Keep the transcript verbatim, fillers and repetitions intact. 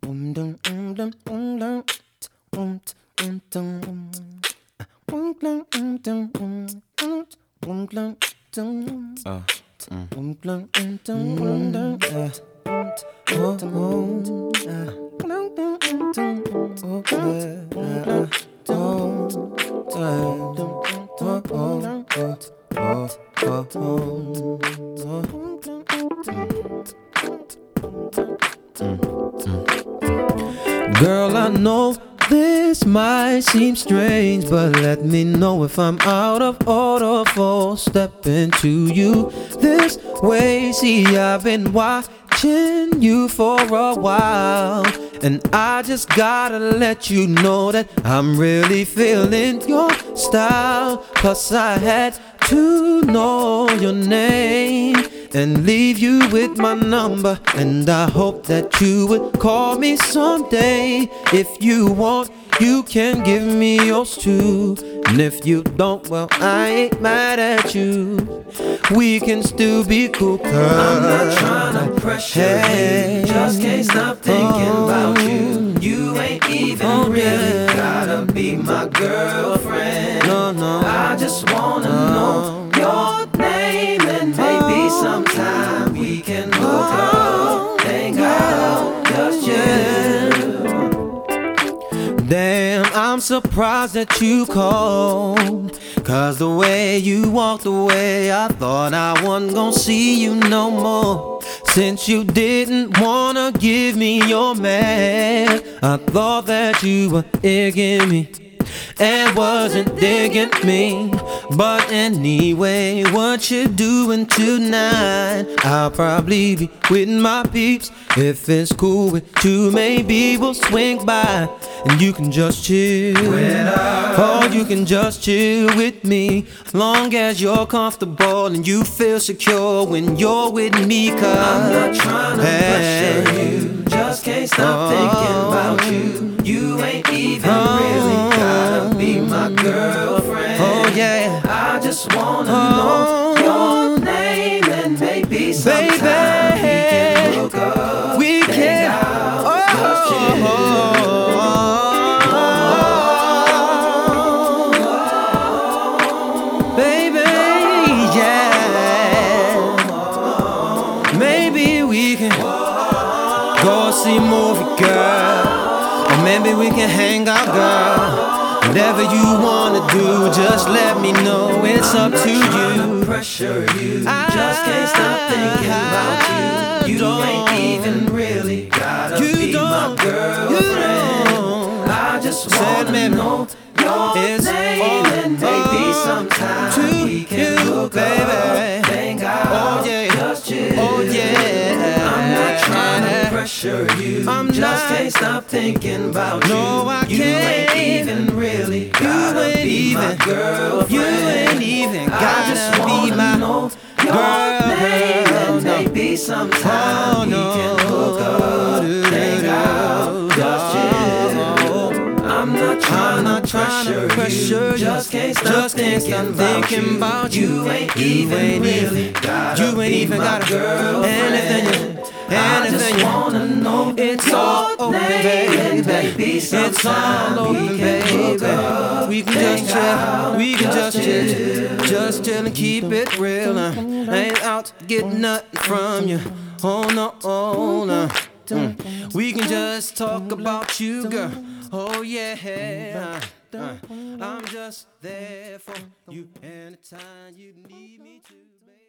Girl, I know this might seem strange, but let me know if I'm out of order for stepping to you this way. See, I've been watching you for a while, and I just gotta let you know that I'm really feeling your style. Plus I had to know your name and leave you with my number, and I hope that you would call me someday. If you want, you can give me yours too, and if you don't, well, I ain't mad at you. We can still be cool, cause I'm not trying to pressure hey, you, just can't stop thinking oh, about you. You ain't even oh, really yeah. gotta be my girlfriend. No, no, I just wanna no. know your name, and maybe sometime we can hook up, hang out, just you. Damn, I'm surprised that you called, cause the way you walked away, I thought I wasn't gonna see you no more. Since you didn't wanna give me your man, I thought that you were egging me and wasn't digging me. But anyway, what you doing tonight? I'll probably be with my peeps. If it's cool with you, maybe we'll swing by and you can just chill. Or you can just chill with me, long as you're comfortable and you feel secure when you're with me. Cause I'm not trying to hey, pressure you, just can't stop oh, thinking about you. You ain't even oh, really gotta be my girlfriend. Oh yeah, I just wanna oh, know your name, and maybe sometime baby, we can hook up. We can out, oh, just chill. Oh, baby, yeah. Maybe we can go see a movie, girl, or maybe we can hang out, girl. Whatever you wanna do, just let me know. It's I'm up to you. To pressure you, I just can't stop thinking about you. You ain't even really gotta you be my girlfriend. I just wanna know your it's name, and maybe sometime we can hook up, hang out, oh, yeah. just chill. Oh yeah, I'm not trying to pressure you, I'm just not, can't stop thinking about no, you. I You can't. ain't even really gotta you ain't be even, my girlfriend. You ain't even gotta I just be my know your girl, name, and no. maybe sometime oh, we no. can hook up, do, hang do, out, just chill. I'm not trying, I'm not to trying pressure, to pressure you, just can't stop just can't thinking, stop about, thinking you. about you. You ain't you even ain't really even, gotta you ain't be even my gotta girlfriend. anything. I just wanna know it's all open, baby. baby. It's all open, baby. We can just chill, we can just chill, just chill and keep it real. I ain't out to get nothing from you. Oh no, oh no. Mm. We can just talk about you, girl. Oh yeah. Uh, I'm just there for you anytime you need me to, baby.